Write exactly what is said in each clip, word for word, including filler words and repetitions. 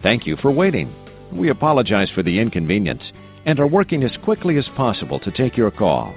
Thank you for waiting. We apologize for the inconvenience and are working as quickly as possible to take your call.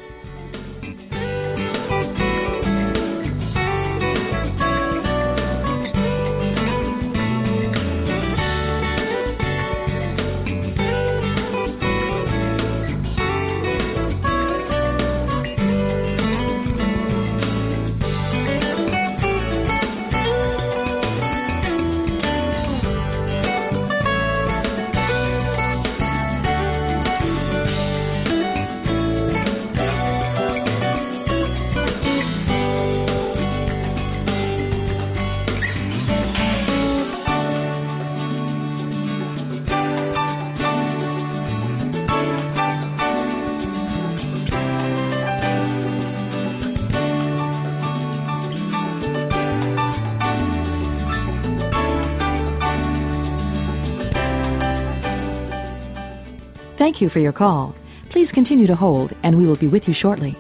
Thank you for your call. Please continue to hold, and we will be with you shortly.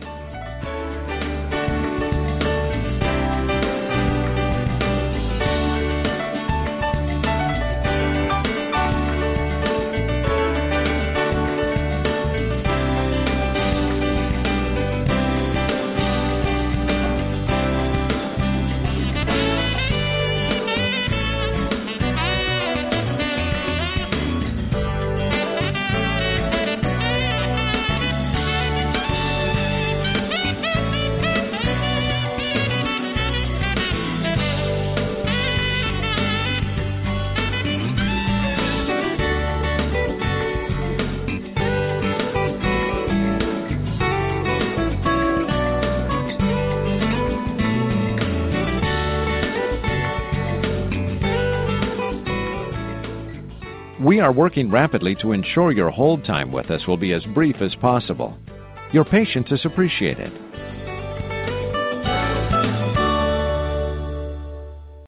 We are working rapidly to ensure your hold time with us will be as brief as possible. Your patience is appreciated.